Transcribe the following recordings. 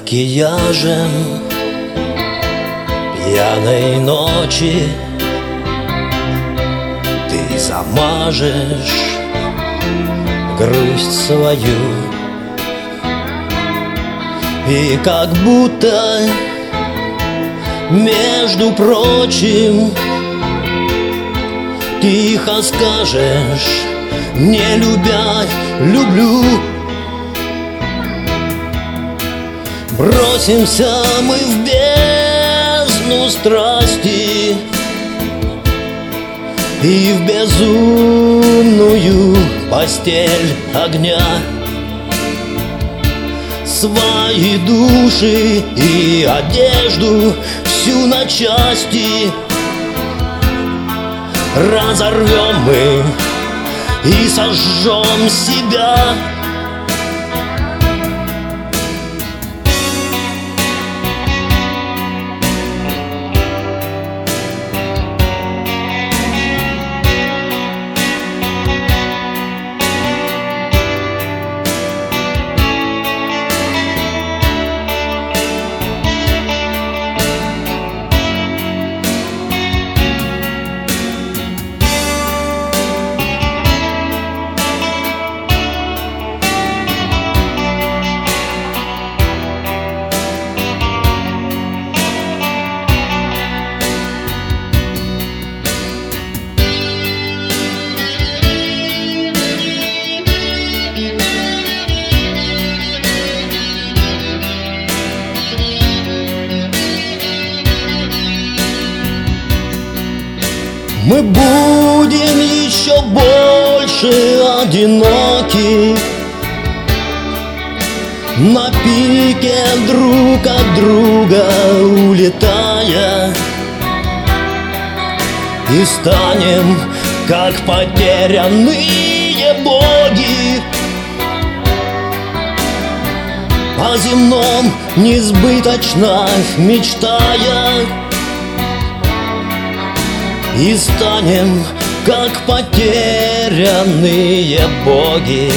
макияжем пьяной ночи ты замажешь грусть свою. И как будто, между прочим, тихо скажешь, не любя, люблю. Бросимся мы в бездну страсти и в безумную постель огня. Свои души и одежду всю на части разорвем мы и сожжем себя. Мы будем еще больше одиноки, на пике друг от друга улетая, и станем, как потерянные боги, о земном несбыточно мечтая. И станем, как потерянные боги,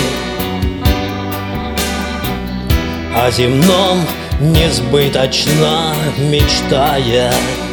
о земном несбыточно мечтая.